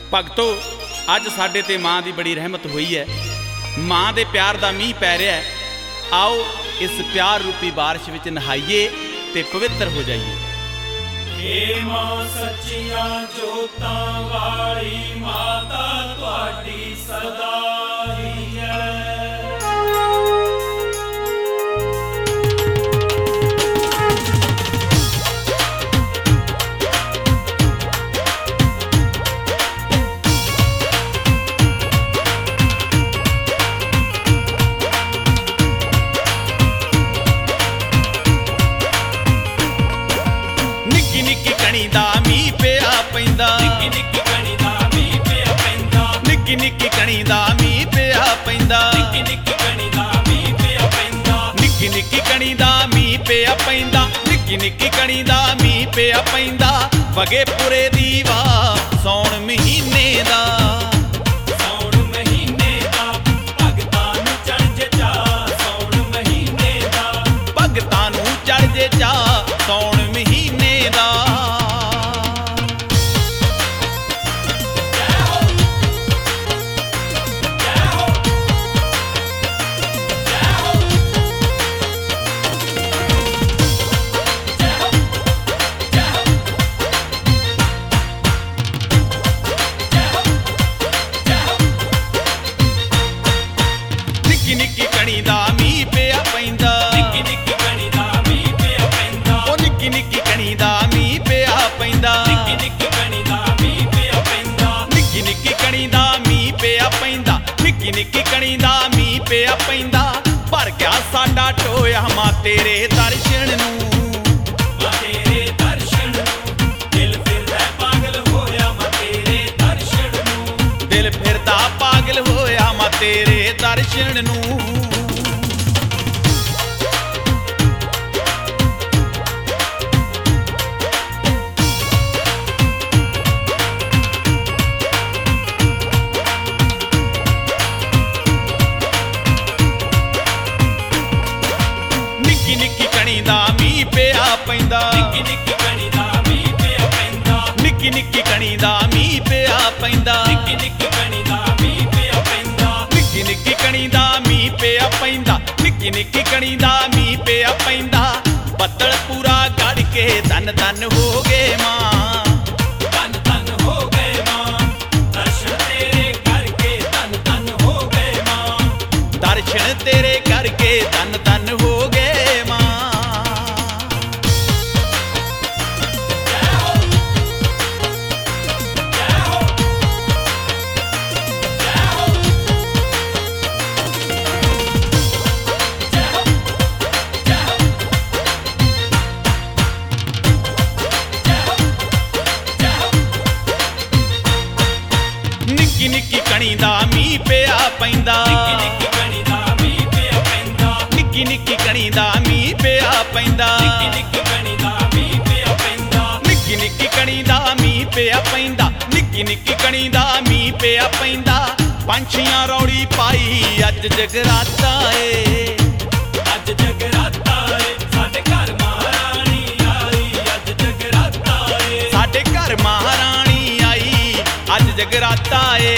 भगतो अज साडे ते माँ की बड़ी रहमत हुई है। माँ के प्यार का मीह पै रहा है। आओ इस प्यार रूपी बारिश विच नहाइए ते पवित्र हो जाइए। हे मां सच्चिया जोतां वाली माता तुहाडी सदा ही जय। निक्की निक्की कणी दा मीह पिया पैंदा, निक्की निक्की कणी दा मीह पिया पैंदा, निक्की निक्की कणी दा मीह पिया पैंदा, निक्की निक्की कणी दा मीह पिया पैंदा, निक्की निक्की कणी दा मीह पिया पैंदा, निक्की निक्की कणी दा मीह पिया पैंदा। वगे पुरे दीवा सौण महीने दा, सौण महीने दा भगतां नूं चढ़ जे चा, सौण महीने दा भगतां नूं चढ़ जे चा, सौण महीने दा। जय हो जय हो जय हो जय हो जय हो निक्की निक्की कणी दा मीह पिया पैंदा, निक्की निक्की कणी दा मीह पिया पैंदा, ओ निक्की निक्की कणी दा मीह पिया पैंदा, निक्की निक्की कणी दा मीह पिया पैंदा, निक्की निक्की कणी दा मीह पिया पैंदा, निक्की निक्की कणी दा मीह पिया पैंदा। भर गया साडा टोया मां तेरे दर्शन नूं, मां तेरे दर्शन नूं दिल फिरदा पागल होया, मां तेरे दर्शन नूं दिल फिरदा पागल होया मां तेरे दर्शन नूं। निक्की निक्की कणी दा मीह पिया पैंदा, निक्की निक्की कणी दा मीह पिया पैंदा, निक्की निक्की कणी दा मीह पिया पैंदा, निक्की निक्की कणी दा मीह पिया पैंदा, निक्की निक्की कणी दा मीह पिया पैंदा, निक्की निक्की कणी दा मीह पिया पैंदा। ਬੱਦਲ पूरा गड़ के धन धन हो गए मां, धन धन हो गए मां दर्शन तेरे करके, धन धन हो गए मां दर्शन तेरे करके धन धन हो गए मां। जय हो जय हो जय हो जय हो जय हो निक्की निक्की कणी दा मीह पिया पैंदा, निक्की निक्की कणी दा मीह पिया पैंदा, निक्की निक्की कणी दा मीह पिया पैंदा, निक्की निक्की कणी दा मीह पिया पैंदा, निक्की निक्की कणी दा मीह पिया पैंदा, निक्की निक्की कणी दा मीह पिया पैंदा। पंछियां रौड़ी पाई अज जगराता ए, अज जगराता ए साडे घर महारानी आई, अज जगराता ए साडे घर महारानी आई अज जगराता ए।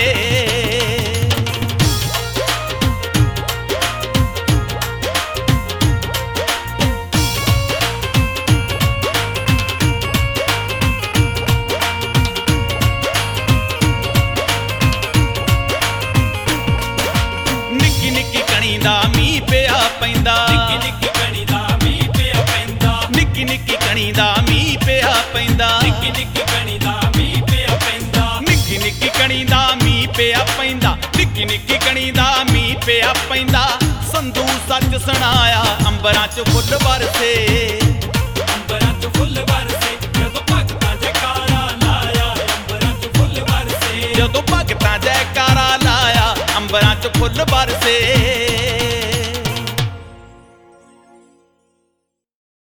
निक्की निक्की कणी दा मीह पिया पैंदा, निक्की निक्की कणी दा मीह पिया पैंदा, निक्की निक्की कणी दा मीह पिया पैंदा, निक्की निक्की कणी दा मीह पिया पैंदा, निक्की निक्की कणी दा मीह पिया पैंदा, निक्की निक्की कणी दा मीह पिया पैंदा। संधू सच सुनाया अंबरां च फुੱਲ बरसे, अंबरां च फुੱਲ बरसे जदों भगतां जयकारा लाया, अंबरां च फुੱਲ बरसे ਜਦੋਂ ਭਗਤਾਂ ਜੈਕਾਰਾ ਲਾਇਆ ਅੰਬਰਾਂ 'ਚ ਫੁੱਲ ਬਰਸੇ।